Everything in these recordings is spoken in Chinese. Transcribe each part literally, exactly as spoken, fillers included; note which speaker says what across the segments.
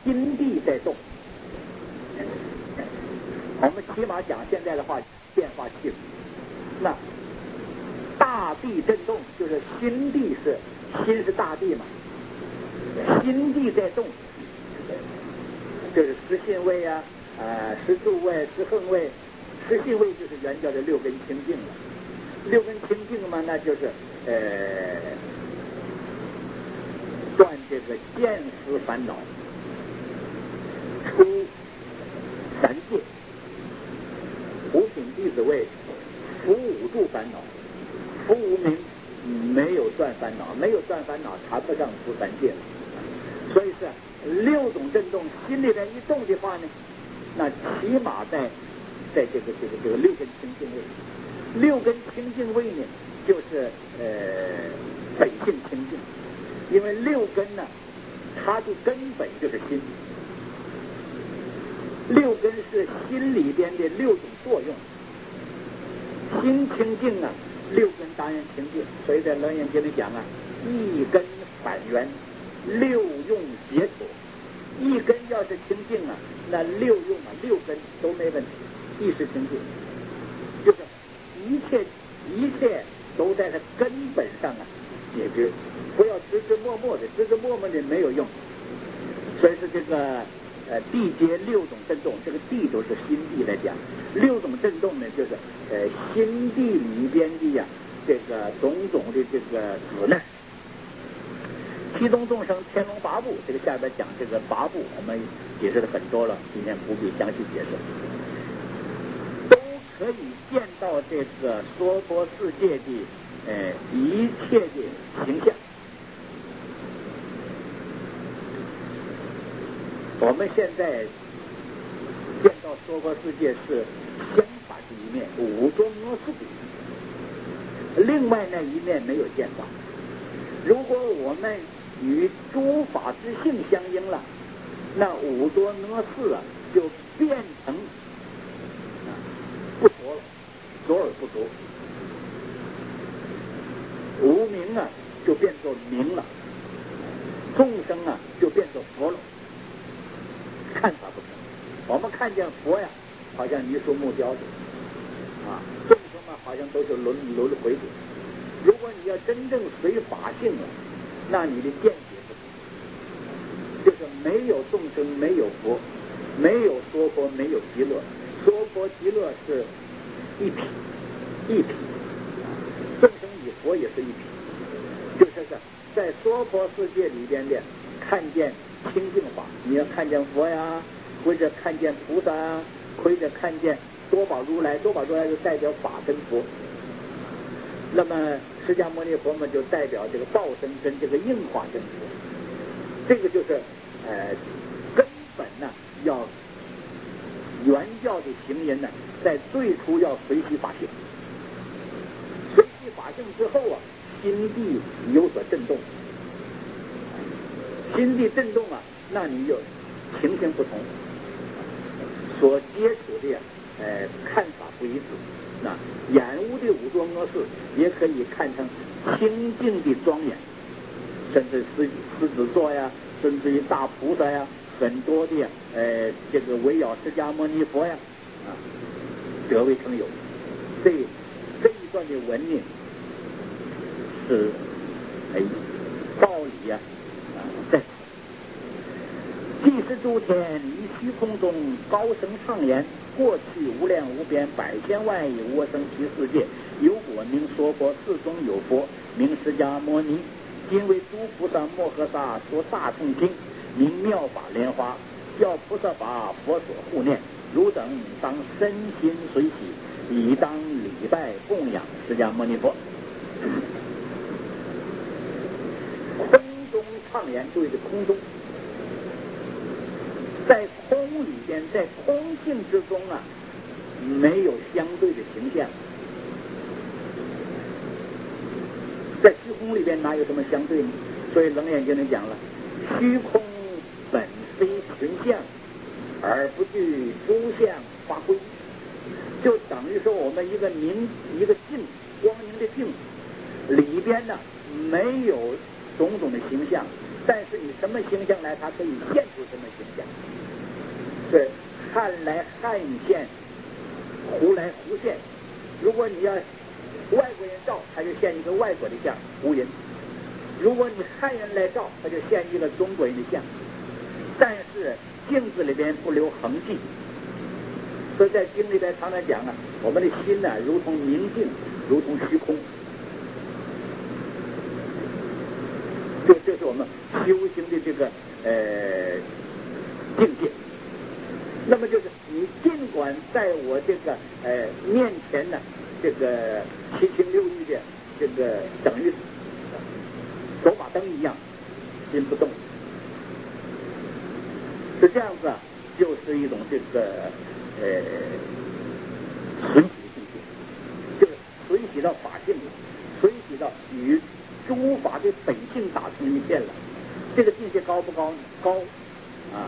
Speaker 1: 心地在动。我们起码讲现在的话，变化器。那大地震动，就是心地是心是大地嘛，心地在动，就是识心位啊，呃，识住位、识横位。识心位就是原教的六根清净了。六根清净嘛，那就是呃断这个见思烦恼，出三界，五品弟子位，伏五住烦恼，伏无明，没有断烦恼，没有断烦恼，谈不上出三界。所以是六种震动，心里边一动的话呢，那起码在在这个这个这个六根清净位，六根清净位呢，就是呃本性清净，因为六根呢，它的根本就是心，六根是心里边的六种作用，心清净啊，六根当然清净。所以在楞严经里讲啊，一根反缘，六用解脱。一根要是清净啊，那六用啊，六根都没问题，意识清净，就是一切一切都在它根本上啊解决，不要枝枝默默的，枝枝默默的没有用。所以说这个呃地阶六种震动，这个地都是心地来讲，六种震动呢，就是呃心地里边的呀、啊、这个种种的这个子呢。七宗众生天龙八部，这个下边讲这个八部，我们解释的很多了，今天不必详细解释，都可以见到这个娑婆世界的呃一切的形象。我们现在见到娑婆世界是相反的一面，五浊恶世的，另外那一面没有见到。如果我们与诸法之性相应了，那五浊恶世啊就变成不浊了，浊而不浊。无明啊就变作明了，众生啊就变作佛了。看法不同，我们看见佛呀，好像泥塑木雕的啊，众生嘛好像都是轮轮回的。如果你要真正随法性了，那你的见解不同，就是没有众生，没有佛，没有娑婆，没有极乐，娑婆极乐是一体，一体，众生与佛也是一体，就是在娑婆世界里边的看见清净法，你要看见佛呀，或者看见菩萨啊，或者看见多宝如来，多宝如来就代表法跟佛。那么释迦牟尼佛嘛，就代表这个报身跟这个应化身佛。这个就是呃根本呢，要原教的行人呢，在最初要随喜法性，随喜法性之后啊，心地有所震动，心地震动啊，那你就情形不同，所接触的呃看法不一致。那眼污的五浊恶世也可以看成清净的庄严，甚至狮狮子座呀，甚至于大菩萨呀，很多的呃这个围绕释迦牟尼佛呀啊，得为成有。这这一段的文呢是哎道理呀啊在此。即是诸天于虚空中高声唱言，过去无量无边百千万亿无我生其世界，有果名娑婆，世中有佛名释迦牟尼，今为诸菩萨摩诃萨说大乘经，名妙法莲华，教菩萨法佛所护念，汝等当身心随喜，以当礼拜供养释迦牟尼佛。空中唱言，对着空中，在空里边，在空性之中啊，没有相对的形象。在虚空里边哪有什么相对呢？所以楞严经里讲了，虚空本非群相，而不具诸相发挥，就等于说我们一个明一个镜，光明的镜里边呢没有种种的形象， 但是你什么形象来，它可以现出什么形象。是汉来汉现，胡来胡现。如果你要外国人照，他就现一个外国的像胡人；如果你汉人来照，他就现一个中国人的像。但是镜子里边不留痕迹，所以在经里边常常讲啊，我们的心呢、啊，如同明镜，如同虚空。这就是我们修行的这个呃境界。那么就是你尽管在我这个呃面前呢，这个七情六欲的这个等于走马灯一样，心不动，是这样子啊，就是一种这个呃随喜的境界，就是随喜到法性了，随喜到与诸法的本性打成一片了。这个境界高不高呢？高啊！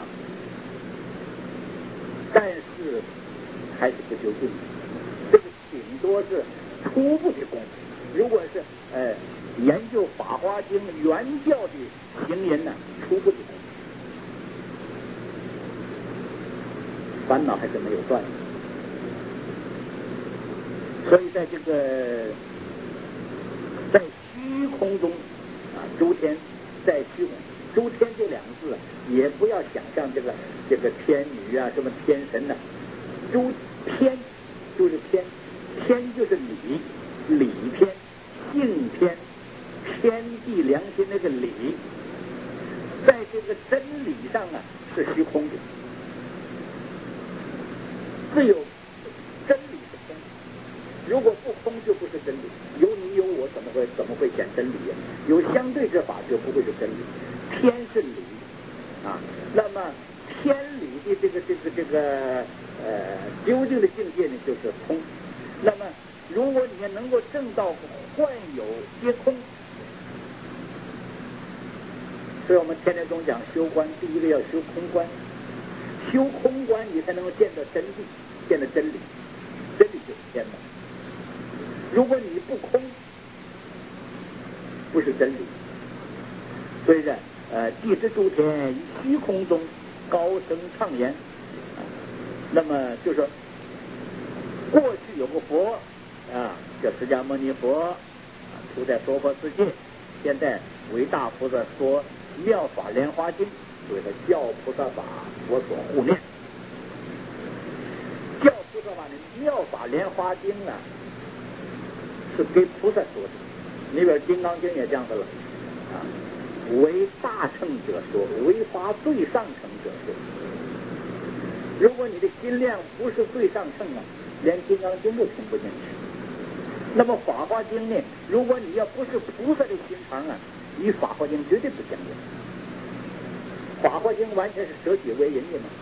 Speaker 1: 但是还是不究竟，这个顶多是初步的功夫。如果是呃研究《法华经》原教的行人呢，初步的功夫，烦恼还是没有断。所以在这个在虚空中啊，诸天在虚空。诸天这两个字也不要想象这个这个天女啊，什么天神呢、啊？诸天就是天，天就是理，理天、性天、天地良心那个理，在这个真理上啊是虚空的，只有真理是空，如果不空就不是真理。有你有我，怎么会怎么会显真理呀？有相对之法就不会是真理。天是理啊，那么天理的这个这个这个呃究竟的境界呢，就是空。那么如果你能够证到幻有皆空，所以我们天台宗讲修观，第一个要修空观，修空观你才能够见到真谛，见到真理，真理就是天嘛。如果你不空，不是真理。所以呢，呃，地之诸天于虚空中高声唱言，啊，那么就是说，过去有个佛啊，叫释迦牟尼佛，啊，处在娑婆世界，现在为大菩萨说妙法莲华经，所以说教菩萨法佛所护念。教菩萨法的妙法莲华经啊，是给菩萨说的。你比如金刚经也这样子了，啊，为大乘者说，为发最上乘者说。如果你的心量不是最上乘啊，连金刚经都听不进去。那么法华经呢，如果你要不是菩萨的心肠啊，与法华经绝对不相应。法华经完全是舍己为人的嘛，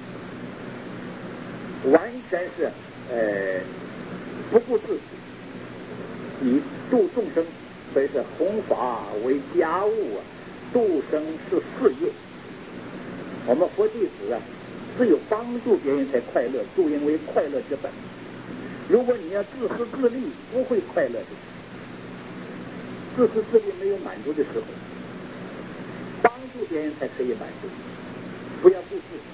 Speaker 1: 完全是呃不顾自己，以度众生，所以是弘法为家务啊，度生是事业。我们佛弟子啊，只有帮助别人才快乐，助人为快乐之本。如果你要自私自利，不会快乐的。自私自利没有满足的时候，帮助别人才可以满足，不要顾自己。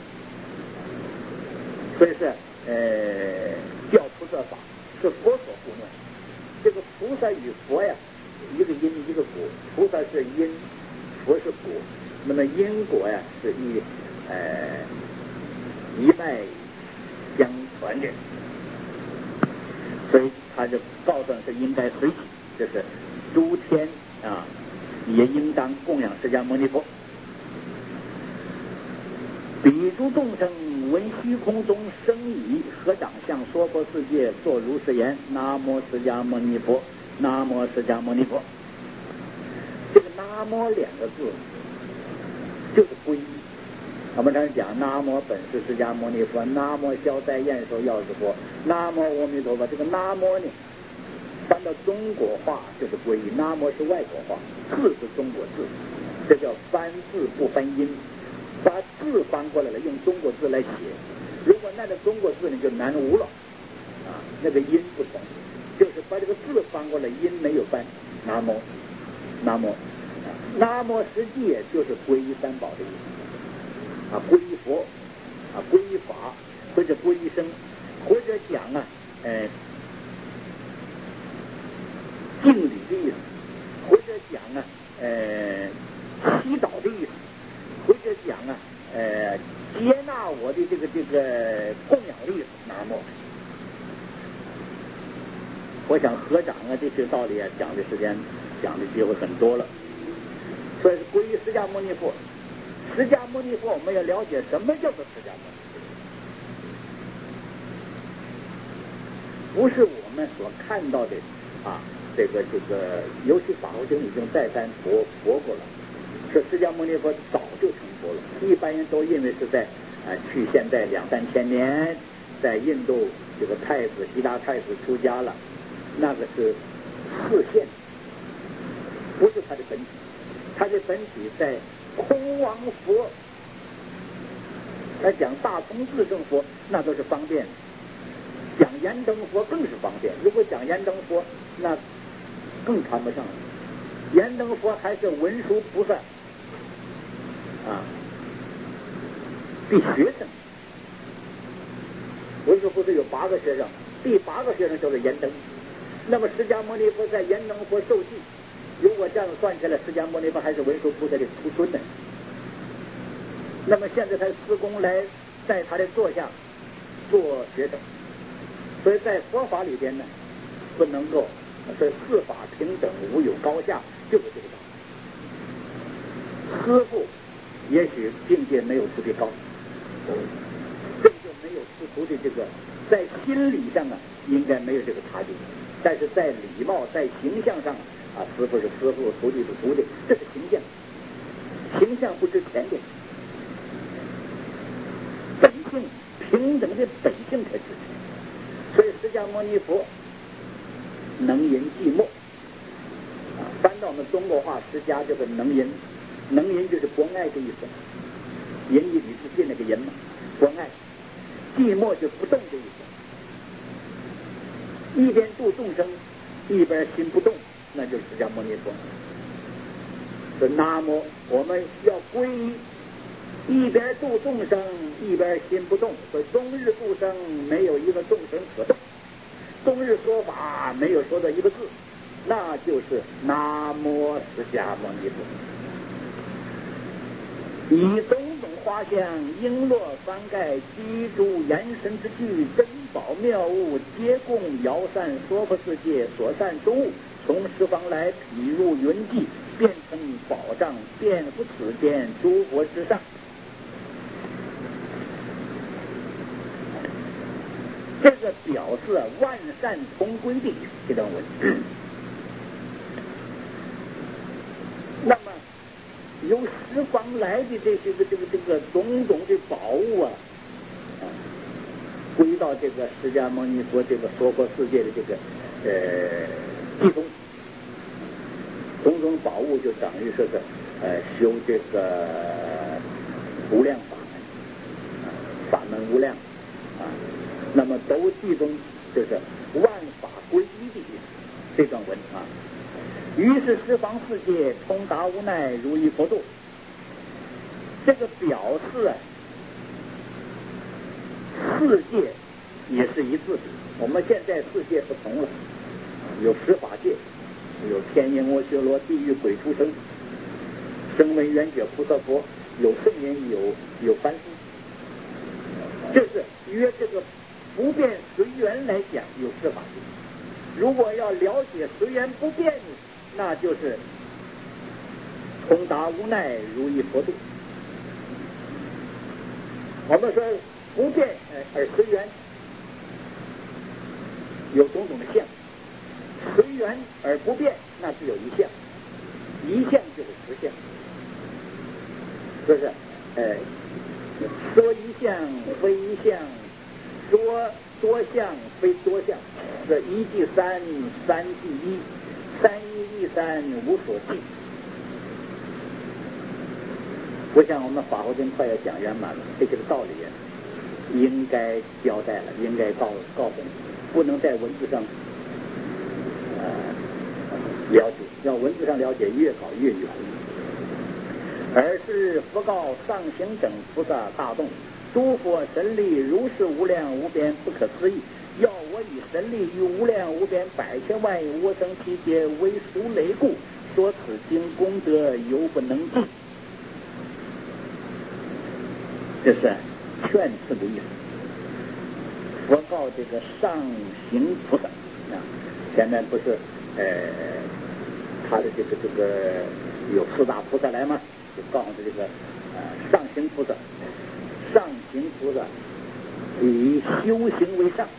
Speaker 1: 所以是呃，教菩萨法是佛所护念。这个菩萨与佛呀，一个因一个果，菩萨是因，佛是果。那么因果呀是一呃一脉相传的，所以他就告诉是应该随喜，就是诸天啊也应当供养释迦牟尼佛。彼诸众生闻虚空中生已，合掌向娑婆世界作如是言：南无释迦牟尼佛，南无释迦牟尼佛。这个南无两个字就是皈依。我们常讲南无本师释迦牟尼佛，南无消灾延寿药师佛，南无阿弥陀佛。这个南无呢，翻到中国话就是皈依，南无是外国话，字是中国字，这叫翻字不翻音。把字翻过来了，用中国字来写。如果按照中国字呢，就南无了啊，那个音不同，就是把这个字翻过来，音没有翻，南无，南无。 南无实际就是皈依三宝的意思啊，皈依佛啊，皈依法，或者皈依僧，或者讲啊，呃，敬礼的意思，或者讲啊，呃，祈祷的意思，或者讲啊，呃，接纳我的这个这个供养的意思，南无。我想合掌啊，这些道理啊，讲的时间讲的机会很多了。所以皈依释迦牟尼佛，释迦牟尼佛我们要了解什么叫做释迦牟尼佛，不是我们所看到的啊，这个这个，尤其法华经已经再三佛佛过了，说释迦牟尼佛早就成佛了。一般人都认为是在啊，去现在两三千年，在印度这个太子悉达太子出家了。那个是示现，不是他的本体，他的本体在空王佛。他讲大通智胜佛，那都是方便；讲燃灯佛更是方便。如果讲燃灯佛，那更谈不上了。燃灯佛还是文殊菩萨啊的学生。文殊菩萨有八个学生，第八个学生就是燃灯。那么释迦牟尼佛在燃灯佛受记，如果这样算起来，释迦牟尼佛还是文殊菩萨的徒孙呢。那么现在他师公来在他的座下做学生，所以在佛法里边呢，不能够说四法平等，无有高下，就是这个道理。师父也许境界没有徒弟高，这就没有师徒的这个在心理上啊，应该没有这个差距。但是在礼貌、在形象上啊，师傅是师傅，徒弟是徒弟，这是形象，形象不值钱的，本性平等的本性才值钱。所以释迦牟尼佛能吟寂寞，啊，翻到我们中国话，释迦就是能吟，能吟就是博爱的意思，吟一语之尽那个吟嘛，博爱，寂寞就不动的意思。一边度众生，一边心不动，那就是释迦牟尼佛。说南无，我们要皈依，一边度众生，一边心不动。说终日度生，没有一个众生可动；终日说法，没有说的一个字，那就是南无释迦牟尼佛。以种种花香，璎珞翻盖，居诸延伸之具，珍宝妙物，皆供摇散娑婆世界所善诸物，从十方来，匹入云际，变成宝藏，遍覆此间诸佛之上。这个表示万善同归的这段文。那么由十方来的这些个这个这个种种的宝物啊，啊，归到这个释迦牟尼佛这个娑婆世界的这个呃地中，种种宝物就等于说是呃修这个无量法门，啊，法门无量啊，那么都集中就是万法归一的意思。这段文啊。于是十方世界通达无奈，如意佛度。这个表示啊，世界也是一致的。我们现在世界不同了，有十法界，有天音阿修罗、地狱鬼畜生、声闻缘觉菩萨佛，有圣人，有有凡夫。就是约这个不变随缘来讲，有十法界。如果要了解随缘不变的，那就是通达无奈，如意佛度。我们说不变而随缘，有种种的相；随缘而不变，那只有一相。一相就是实相，是不是？呃，说一相非一相，说多相非多相，这一即三，三即一。三一一三无所记。我想我们法华经快要讲圆满了，这些个道理应该交代了，应该告告诉你，不能在文字上呃了解，要文字上了解越搞越远。 尔时佛告上行等菩萨大众：诸佛神力如是无量无边不可思议，要我以神力与无量无边百千万无生其劫为属累故，说此经功德犹不能尽。这是劝示的意思。佛告这个上行菩萨啊，前面不是呃他的这个这个有四大菩萨来吗？就告诉这个呃上行菩萨，上行菩萨以修行为上，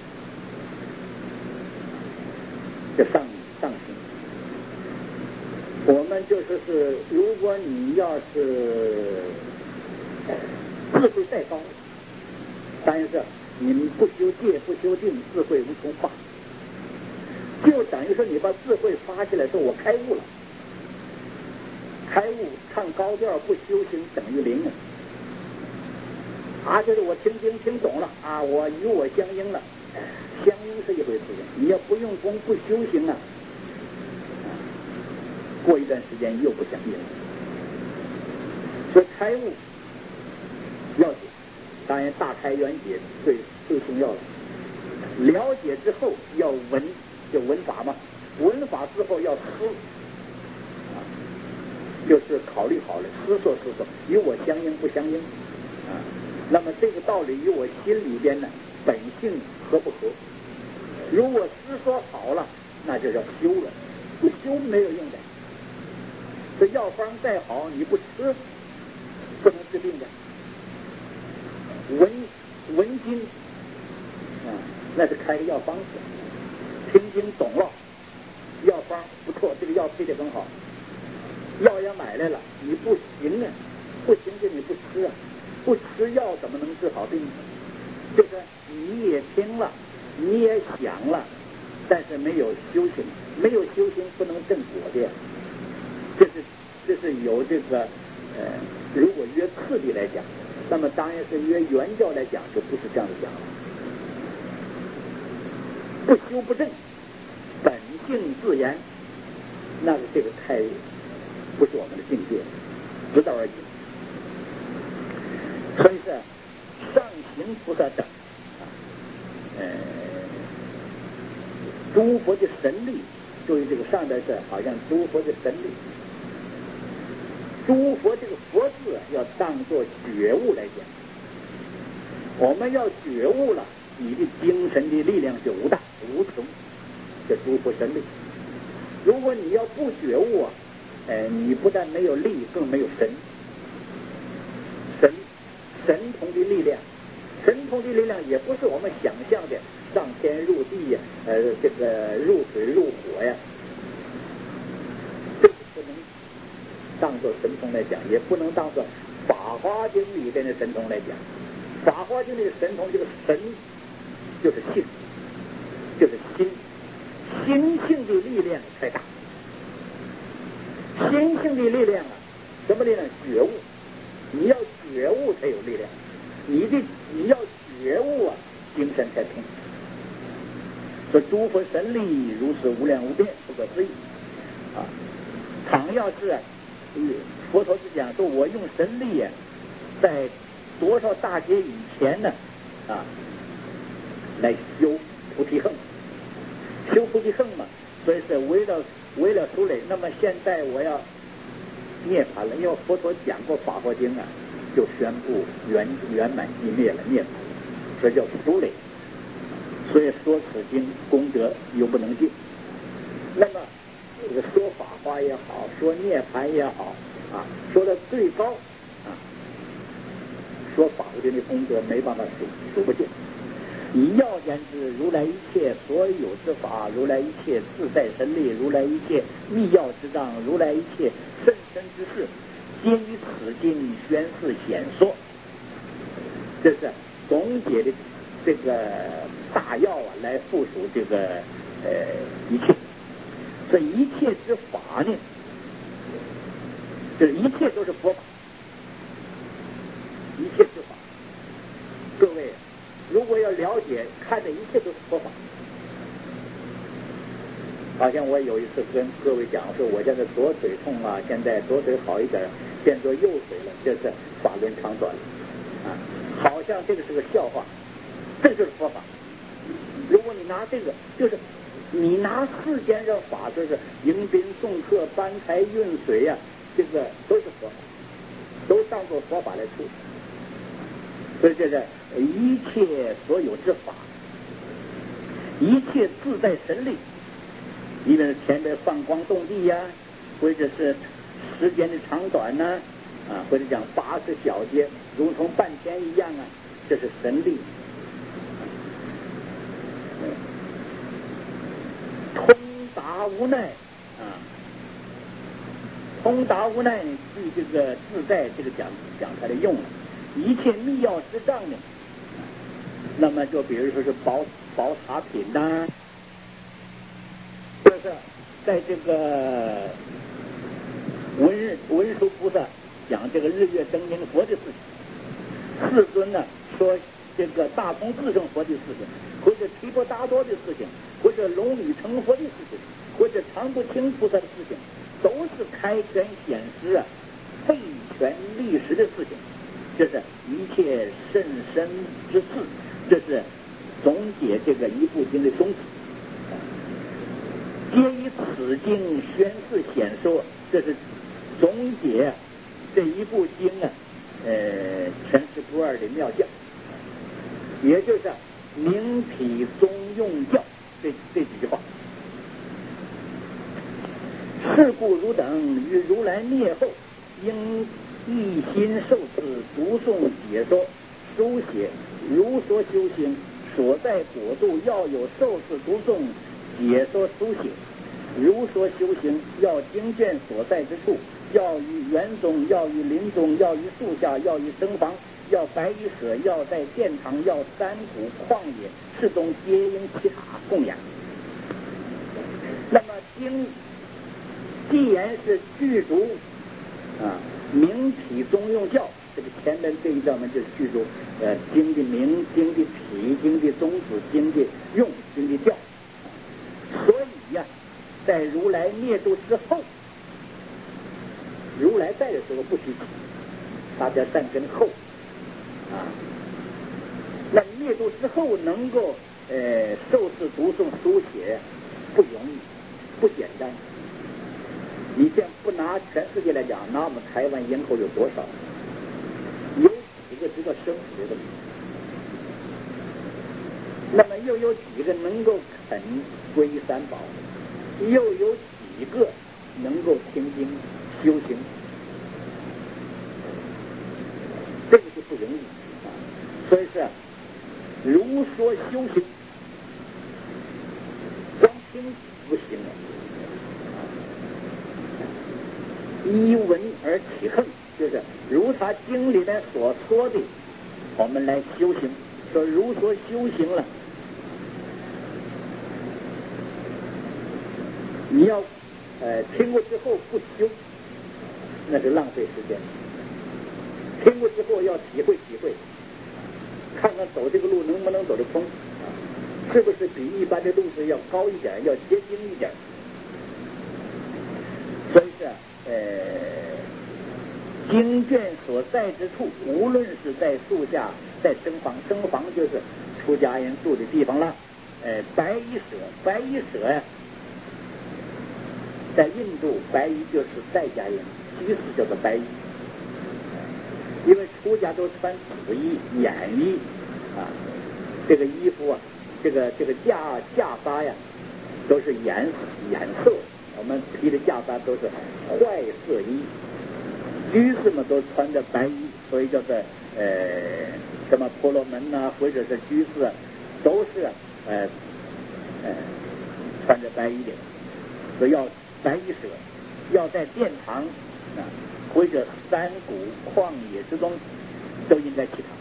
Speaker 1: 这上上行。我们就是是，如果你要是智慧再高，但是你们不修戒不修定，智慧无从发，就等于说你把智慧发起来说我开悟了。开悟唱高调不修行等于零啊！啊，就是我听经听懂了啊，我与我相应了，相应是一回事，你要不用功不修行啊，过一段时间又不相应了。所以开悟要紧，当然大开圆解最最重要的。了解之后要闻，就闻法嘛，闻法之后要思。就是考虑好了，思索思索，与我相应不相应啊？那么这个道理与我心里边呢本性合不合？如果思索好了，那就叫修了，不修没有用的。这药方再好，你不吃不能治病的。闻闻经啊，那是开个药方子，听经懂了，药方不错，这个药配得很好。药也买来了，你不行啊，不行就你不吃啊，不吃药怎么能治好病呢？就是你也听了，你也想了，但是没有修行，没有修行不能正果的。这是这是有这个呃，如果约次第来讲，那么当然是约原教来讲，就不是这样子讲了。不修不正，本性自然，那个这个太。不是我们的境界，知道而已。所以是上行菩萨等，呃，诸佛的神力，注意这个上边是好像诸佛的神力，诸佛这个佛字要当作觉悟来讲。我们要觉悟了，你的精神的力量就无大无穷，这诸佛神力。如果你要不觉悟啊，呃，你不但没有力，更没有神，神神通的力量，神通的力量也不是我们想象的上天入地呀，呃，这个入水入火呀，这个不能当做神通来讲，也不能当做《法华经》里边的神通来讲。《法华经》里的神通，这个神就是性，就是心，心性的力量太大。心性的力量啊，什么力量？觉悟。你要觉悟才有力量，你的你要觉悟啊，精神才平。说诸佛神力如此无量无边，不可思议啊！倘要是啊，佛陀是讲说，我用神力啊，在多少大劫以前呢啊，来修菩提横，修菩提横嘛，所以是为了。为了出累，那么现在我要涅槃了，因为佛陀讲过《法华经》啊，就宣布圆圆满寂灭了，涅槃了，这叫出累。所以说此经功德犹不能尽。那么这个说法华也好，说涅槃也好啊，说的最高啊，说法华经的功德没办法数数不尽。以要言之，如来一切所有之法，如来一切自在神力，如来一切密要之障，如来一切甚深之事，皆于此经宣示显说。这是总结的这个大要啊，来复述这个呃一切。这一切之法呢，这一切都是佛法，一切之法，各位。如果要了解，看的一切都是佛法。好像我有一次跟各位讲说，我现在左腿痛啊，现在左腿好一点， 变作幼水了，这是法轮长短了啊！好像这个是个笑话，这就是佛法。如果你拿这个，就是你拿世间上法，就是迎宾送客、搬台运水呀、啊，这个都是佛法，都当作佛法来处理。所以这是一切所有之法，一切自在神力。一个是前边放光动地呀、啊，或者是时间的长短呢、啊，啊，或者讲八十小节如同半天一样啊，这是神力。通达无奈啊，通达无奈呢，据这个自在这个讲讲它的用了，一切密要之障呢，那么就比如说是宝宝塔品呐、啊。就是在这个文文殊菩萨讲这个日月灯明佛的事情，世尊呢说这个大通智胜佛的事情，或者提婆达多的事情，或者龙女成佛的事情，或者常不轻菩萨的事情，都是开权显实啊，废权立实的事情。这是一切甚深之事，这是总结这个一部经的宗旨。皆以此经宣示显说，这是总结这一部经啊，呃，全是不二的妙教，也就是明体宗用教这这几句话。是故汝等于如来灭后，应一心受持读诵解说书写，如说修行所在国度要有受持读诵解说书写，如说修行要经卷所在之处，要于园中，要于林中，要于树下，要于僧房，要白衣舍，要在殿堂，要山谷旷野，是中皆应其塔供养。那么经既然是具足啊明体宗用教，这个前面这一段呢就是具足呃经的明、经的体、经的宗旨、经的用、经的教。所以呀、啊，在如来灭度之后，如来在的时候不许起，大家善根后啊。那灭度之后能够呃受持读诵书写不容易，不简单。你现在不拿全世界来讲，拿我们台湾人口有多少？有几个知道生死的问题？那么又有几个能够肯皈依三宝？又有几个能够听经修行？这个就不容易。所以是如说修行，光听不行了。依闻而起恨，就是如他经里面所说的，我们来修行。说如说修行了，你要呃听过之后不修，那是浪费时间。听过之后要体会体会，看看走这个路能不能走得通，是不是比一般的路子要高一点，要结晶一点。所以是呃经卷所在之处，无论是在树下，在僧房，僧房就是出家人住的地方了。呃，白衣舍，白衣舍呀，在印度白衣就是在家人，居士叫做白衣，因为出家都穿紫衣、掩衣啊，这个衣服啊，这个这个袈袈裟呀，都是颜颜色，我们披的袈裟都是坏色衣。居士们都穿着白衣，所以叫做呃什么婆罗门呐、啊，或者是居士、啊，都是呃呃穿着白衣的，所以要白衣舍，要在殿堂啊或者山谷旷野之中都应该起堂。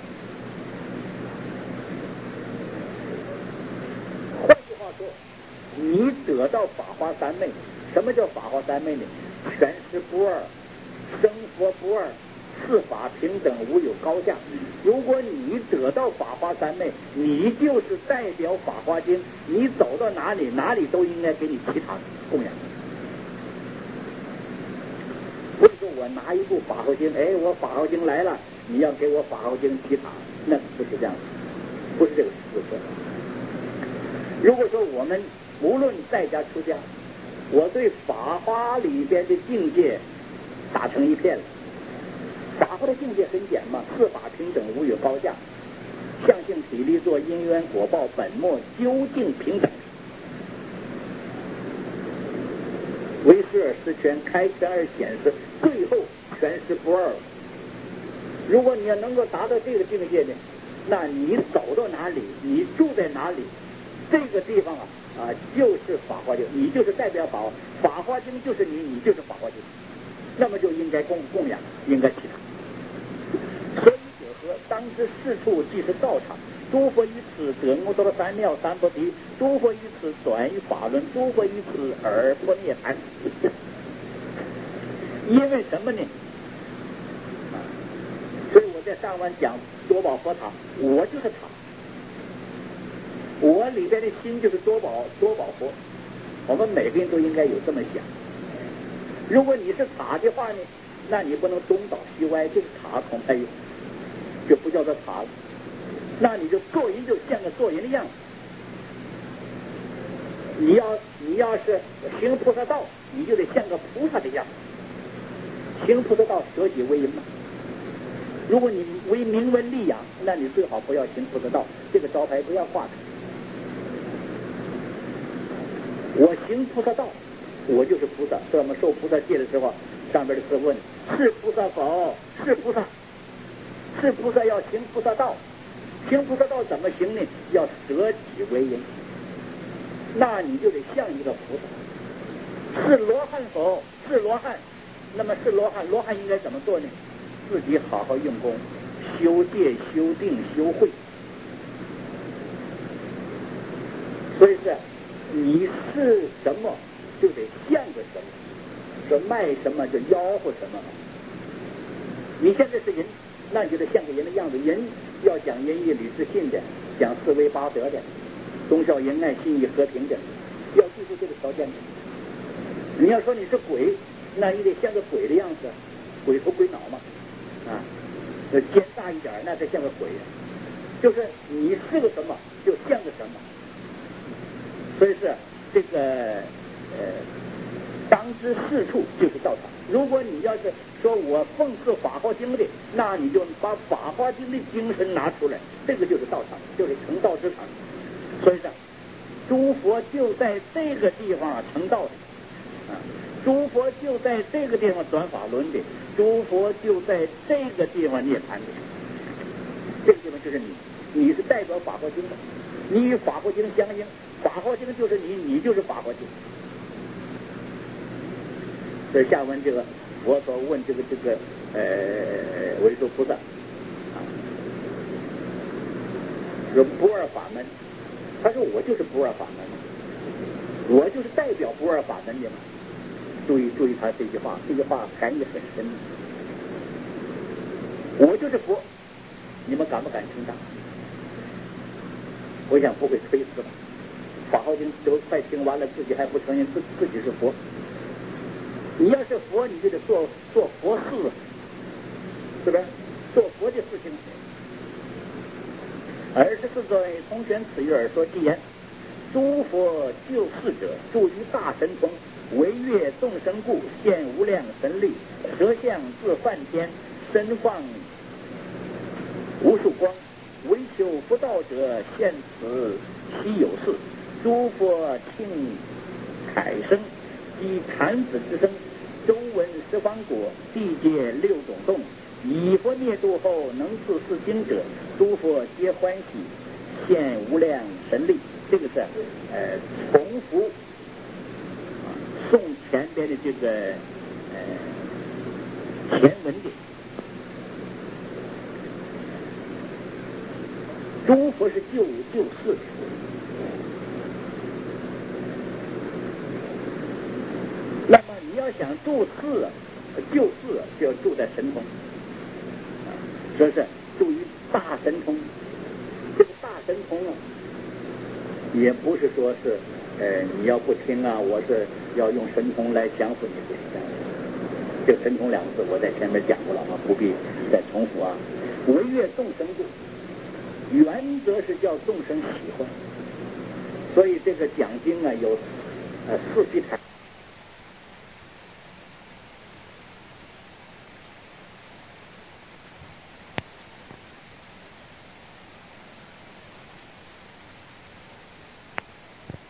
Speaker 1: 换句话说，你得到法华三昧，什么叫法华三昧呢？全师不二。生佛不二，四法平等，无有高下。如果你得到法华三昧，你就是代表法华经，你走到哪里，哪里都应该给你起堂供养。不是说我拿一部《法华经》，哎，我《法华经》来了，你要给我《法华经》提塔，那不是这样的，不是这个事实。如果说我们无论在家出家，我对法华里边的境界打成一片了。法华的境界很简嘛，四法平等，无有高下，相性体力作，因缘果报本末究竟平等，为实而实全，开权而显实，最后全实不二。如果你要能够达到这个境界呢，那你走到哪里，你住在哪里，这个地方啊啊就是法华经，你就是代表法华，法华经就是你，你就是法华经，那么就应该供供养，应该提它。所以者何？当知四处即是道场。诸佛于此得无多三妙三菩提，诸佛于此转于法轮，诸佛于此而不涅槃。因为什么呢？所以我在上完讲多宝佛塔，我就是塔，我里边的心就是多宝多宝佛。我们每个人都应该有这么想。如果你是塔的话呢，那你不能东倒西歪，这个塔恐怕就不叫做塔了。那你就做人就像个做人的样子。你要你要是行菩萨道，你就得像个菩萨的样子。行菩萨道，舍己为人嘛。如果你为名闻利养，那你最好不要行菩萨道，这个招牌不要挂着。我行菩萨道，我就是菩萨。在我们受菩萨戒的时候，上边的师问：是菩萨否？是菩萨。是菩萨要行菩萨道。行菩萨道怎么行呢？要舍己为人，那你就得像一个菩萨。是罗汉否？是罗汉。那么是罗汉，罗汉应该怎么做呢？自己好好用功，修戒、修定、修慧。所以是你是什么，就得像个什么。说卖什么就吆喝什么。你现在是人，那你就得像个人的样子。人要讲仁义礼智信的，讲四维八德的，忠孝仁爱信义和平的，要记住这个条件。你要说你是鬼，那你得像个鬼的样子，鬼头鬼脑嘛，啊，肩大一点，那才像个鬼。就是你是个什么，就像个什么。所以是这个呃，当知四处就是道场。如果你要是说我奉祀法华经的，那你就把法华经的精神拿出来，这个就是道场，就是成道之场。所以说，诸佛就在这个地方成道的，啊，诸佛就在这个地方转法轮的，诸佛就在这个地方涅槃的。这个地方就是你，你是代表法华经的，你与法华经相应，法华经就是你，你就是法华经。这下文这个佛所问这个这个呃文殊菩萨啊，说不二法门，他说我就是不二法门，我就是代表不二法门的嘛。注意注意他这句话，这句话含义很深。我就是佛，你们敢不敢听他？我想不会推辞吧。法华经都快听完了，自己还不承认自自己是佛。你要是佛，你就得做做佛事，是不是？做佛的事情。二十四尊通玄此语而说偈言：诸佛救世者，住于大神通，惟悦众生故，现无量神力，舌相自梵天，身放无数光，唯求不道者，现此稀有事。诸佛庆凯声，以弹指之声，周闻十方果，地界六种动。以佛灭度后，能自是经者，诸佛皆欢喜，现无量神力。这个是呃重复诵前边的这个呃前文的。诸佛是救救世。那么你要想住世救世，就要住在神通，说是住于大神通。这个大神通啊，也不是说是呃你要不听啊，我是要用神通来降服你， 这个神通两个字我在前面讲过了啊，不必再重复啊。唯悦众生故，原则是叫众生喜欢，所以这个讲经啊有呃四批台。